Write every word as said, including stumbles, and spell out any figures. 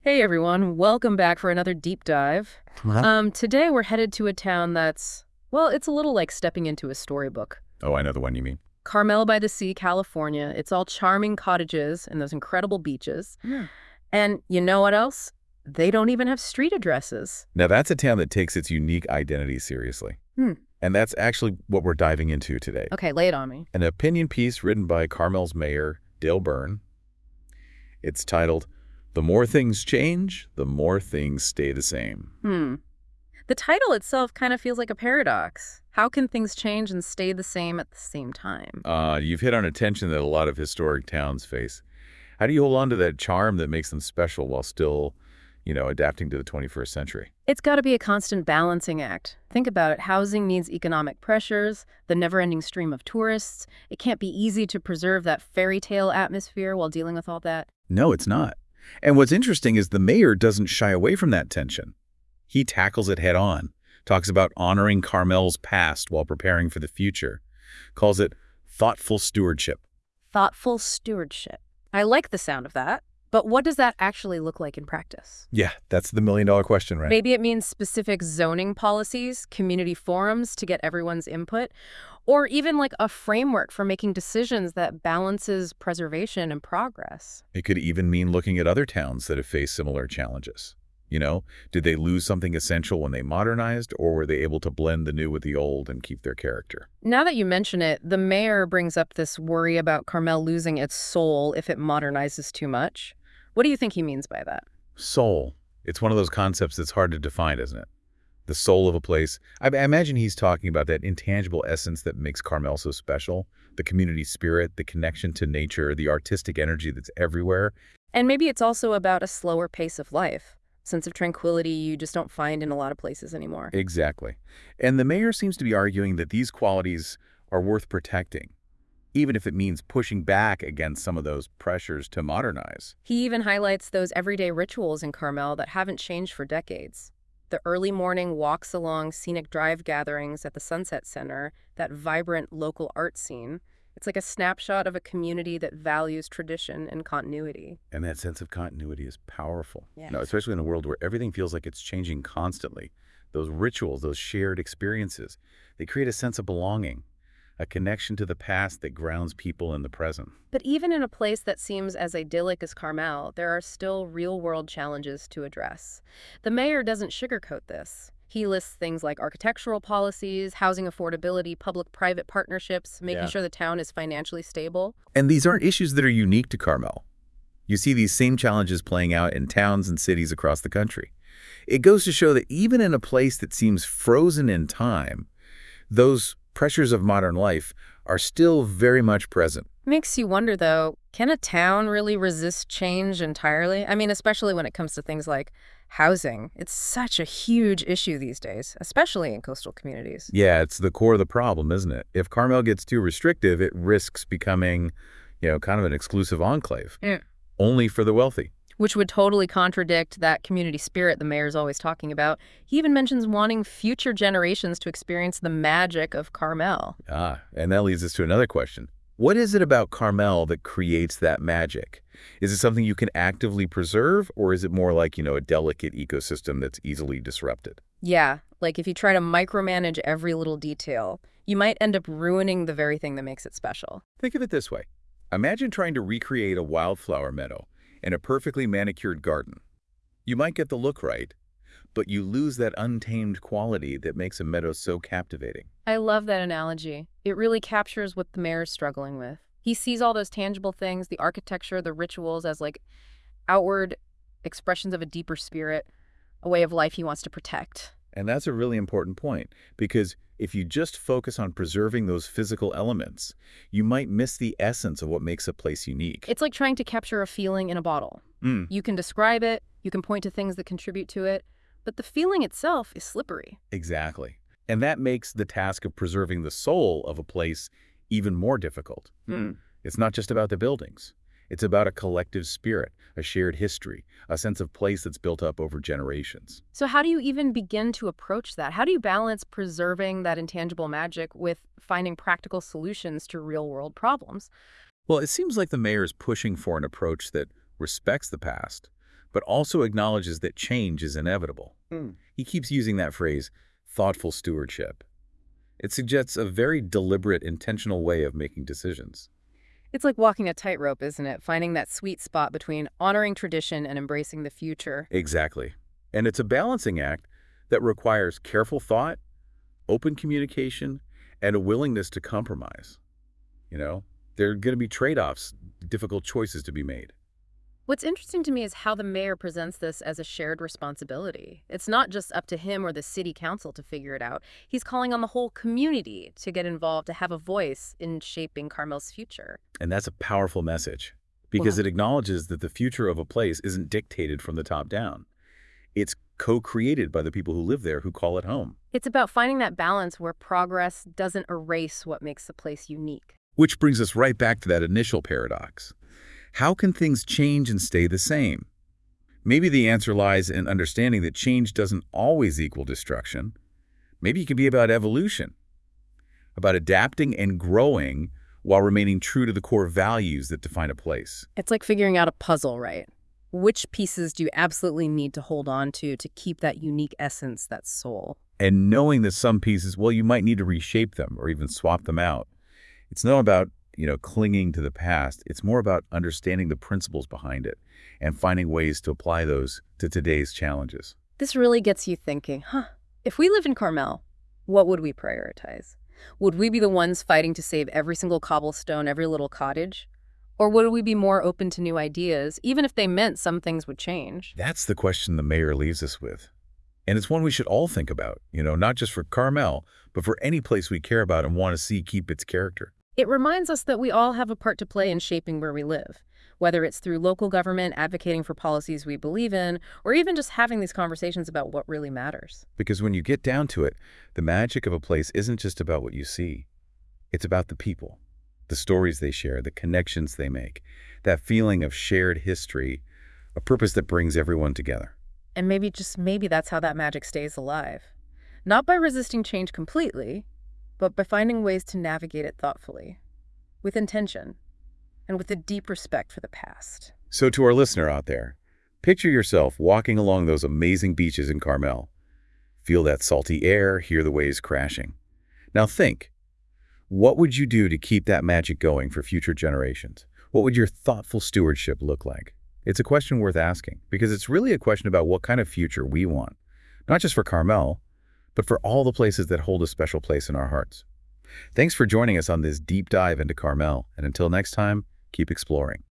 Hey everyone, welcome back for another deep dive. Uh-huh. Um, today we're headed to a town that's, well, it's a little like stepping into a storybook. Oh, I know the one you mean. Carmel by the Sea, California. It's all charming cottages and those incredible beaches. Yeah. And you know what else? They don't even have street addresses. Now, that's a town that takes its unique identity seriously. Hmm. And that's actually what we're diving into today. Okay, lay it on me. An opinion piece written by Carmel's mayor, Dale Byrne. It's titled, "The More Things Change, the More Things Stay the Same." Hmm. The title itself kind of feels like a paradox. How can things change and stay the same at the same time? Uh, you've hit on a tension that a lot of historic towns face. How do you hold on to that charm that makes them special while still, you know, adapting to the twenty-first century? It's got to be a constant balancing act. Think about it. Housing needs economic pressures, the never-ending stream of tourists. It can't be easy to preserve that fairy tale atmosphere while dealing with all that. No, it's not. And what's interesting is the mayor doesn't shy away from that tension. He tackles it head on, talks about honoring Carmel's past while preparing for the future, calls it thoughtful stewardship. Thoughtful stewardship. I like the sound of that. But what does that actually look like in practice? Yeah, that's the million dollar question, right? Maybe it means specific zoning policies, community forums to get everyone's input, or even like a framework for making decisions that balances preservation and progress. It could even mean looking at other towns that have faced similar challenges. You know, did they lose something essential when they modernized, or were they able to blend the new with the old and keep their character? Now that you mention it, the mayor brings up this worry about Carmel losing its soul if it modernizes too much. What do you think he means by that? Soul. It's one of those concepts that's hard to define, isn't it? The soul of a place. I, I imagine he's talking about that intangible essence that makes Carmel so special, the community spirit, the connection to nature, the artistic energy that's everywhere. And maybe it's also about a slower pace of life, sense of tranquility you just don't find in a lot of places anymore. Exactly. And the mayor seems to be arguing that these qualities are worth protecting, even if it means pushing back against some of those pressures to modernize. He even highlights those everyday rituals in Carmel that haven't changed for decades. The early morning walks along scenic drive gatherings at the Sunset Center, that vibrant local art scene. It's like a snapshot of a community that values tradition and continuity. And that sense of continuity is powerful. Yes. You know, especially in a world where everything feels like it's changing constantly. Those rituals, those shared experiences, they create a sense of belonging, a connection to the past that grounds people in the present. But even in a place that seems as idyllic as Carmel, there are still real-world challenges to address. The mayor doesn't sugarcoat this. He lists things like architectural policies, housing affordability, public-private partnerships, making Yeah. sure the town is financially stable. And these aren't issues that are unique to Carmel. You see these same challenges playing out in towns and cities across the country. It goes to show that even in a place that seems frozen in time, those pressures of modern life are still very much present. Makes you wonder, though, can a town really resist change entirely? I mean, especially when it comes to things like housing. It's such a huge issue these days, especially in coastal communities. Yeah, it's the core of the problem, isn't it? If Carmel gets too restrictive, it risks becoming, you know, kind of an exclusive enclave, Yeah. only for the wealthy. Which would totally contradict that community spirit the mayor's always talking about. He even mentions wanting future generations to experience the magic of Carmel. Ah, and that leads us to another question. What is it about Carmel that creates that magic? Is it something you can actively preserve, or is it more like, you know, a delicate ecosystem that's easily disrupted? Yeah, like if you try to micromanage every little detail, you might end up ruining the very thing that makes it special. Think of it this way. Imagine trying to recreate a wildflower meadow in a perfectly manicured garden. You might get the look right, but you lose that untamed quality that makes a meadow so captivating. I love that analogy. It really captures what the mayor's struggling with. He sees all those tangible things, the architecture, the rituals, as like outward expressions of a deeper spirit, a way of life he wants to protect. And that's a really important point, because if you just focus on preserving those physical elements, you might miss the essence of what makes a place unique. It's like trying to capture a feeling in a bottle. Mm, You can describe it, you can point to things that contribute to it, but the feeling itself is slippery. exactly. And that makes the task of preserving the soul of a place even more difficult. Mm. It's not just about the buildings. It's about a collective spirit, a shared history, a sense of place that's built up over generations. So how do you even begin to approach that? How do you balance preserving that intangible magic with finding practical solutions to real-world problems? Well, it seems like the mayor is pushing for an approach that respects the past, but also acknowledges that change is inevitable. Hmm. He keeps using that phrase, thoughtful stewardship. It suggests a very deliberate, intentional way of making decisions. It's like walking a tightrope, isn't it? Finding that sweet spot between honoring tradition and embracing the future. Exactly. And it's a balancing act that requires careful thought, open communication, and a willingness to compromise. You know, there are going to be trade-offs, difficult choices to be made. What's interesting to me is how the mayor presents this as a shared responsibility. It's not just up to him or the city council to figure it out. He's calling on the whole community to get involved, to have a voice in shaping Carmel's future. And that's a powerful message because Wow. it acknowledges that the future of a place isn't dictated from the top down. It's co-created by the people who live there who call it home. It's about finding that balance where progress doesn't erase what makes the place unique. Which brings us right back to that initial paradox. How can things change and stay the same? Maybe the answer lies in understanding that change doesn't always equal destruction. Maybe it can be about evolution, about adapting and growing while remaining true to the core values that define a place. It's like figuring out a puzzle, right? Which pieces do you absolutely need to hold on to to keep that unique essence, that soul? And knowing that some pieces, well, you might need to reshape them or even swap them out. It's not about, you know, clinging to the past. It's more about understanding the principles behind it and finding ways to apply those to today's challenges. This really gets you thinking, huh? If we lived in Carmel, what would we prioritize? Would we be the ones fighting to save every single cobblestone, every little cottage? Or would we be more open to new ideas, even if they meant some things would change? That's the question the mayor leaves us with. And it's one we should all think about, you know, not just for Carmel, but for any place we care about and want to see keep its character. It reminds us that we all have a part to play in shaping where we live, whether it's through local government, advocating for policies we believe in, or even just having these conversations about what really matters. Because when you get down to it, the magic of a place isn't just about what you see. It's about the people, the stories they share, the connections they make, that feeling of shared history, a purpose that brings everyone together. And maybe, just maybe, that's how that magic stays alive. Not by resisting change completely, but by finding ways to navigate it thoughtfully, with intention, and with a deep respect for the past. So to our listener out there, picture yourself walking along those amazing beaches in Carmel. Feel that salty air, hear the waves crashing. Now think, what would you do to keep that magic going for future generations? What would your thoughtful stewardship look like? It's a question worth asking because it's really a question about what kind of future we want, not just for Carmel, but for all the places that hold a special place in our hearts. Thanks for joining us on this deep dive into Carmel, and until next time, keep exploring.